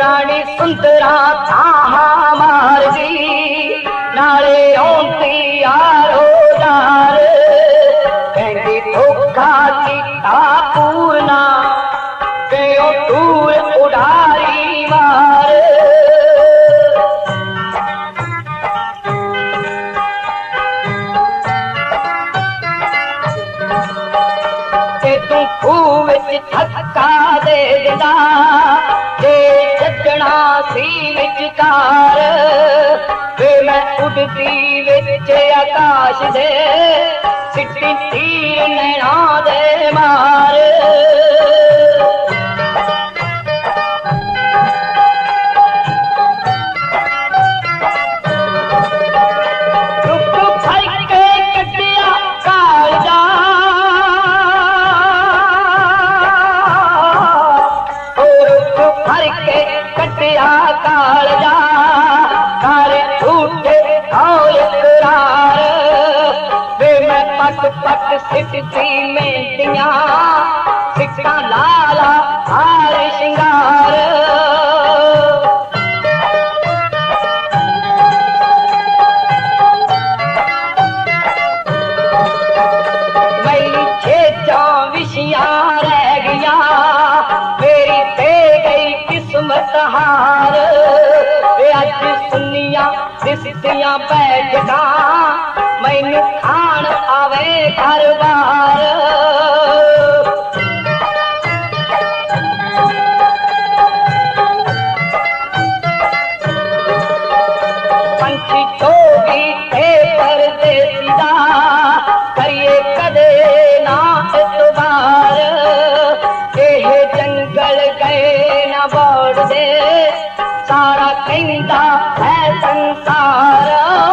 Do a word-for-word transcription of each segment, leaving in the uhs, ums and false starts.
रानी सुंदरा ताहा मारदी नाले औंती यारो यार कहंदी धोखा कीता पूरना गयो दूर उड़ारी मार ते तू खूह विच धक्का दे दिंदा जे छड्डना सी विचकार वे मैं उड़दी विच आकाश दे सिट्टी तीर नैना दे मार कालजा कर झूठे और इकरार वे मैं पट पट सिटती मेंदियां सिक्का लाला हार श्रृंगार मेरी छेजा विशियां रह गया मेरी दे गई किस्मत हार अज सुनिया दिसदियां बैठका मैनू खान आवे घर बार पंछी चोगी थे परदेसी दा करिए कदे ना इतबार ये जंगल गए ना बोड़ दे सारा कहंदा है संसार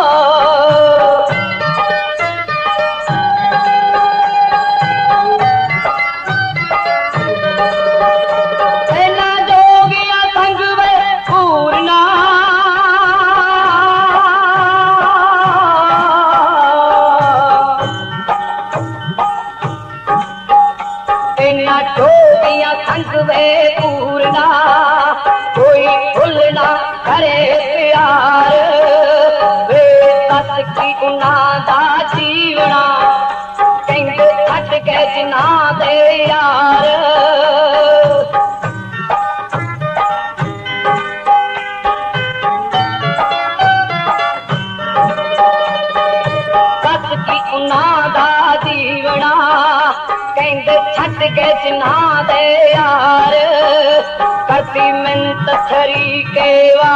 सेना जोगिया संग वे पूरना सेना जोगिया संग वे पूरना कोई भूल ना करे प्यार वे सस की उना दा जीवना कहंदे छट के जिना दे यार सस की उना दा जीवना कहंदे छट के जिना दे यार करती मिन्नत छरी के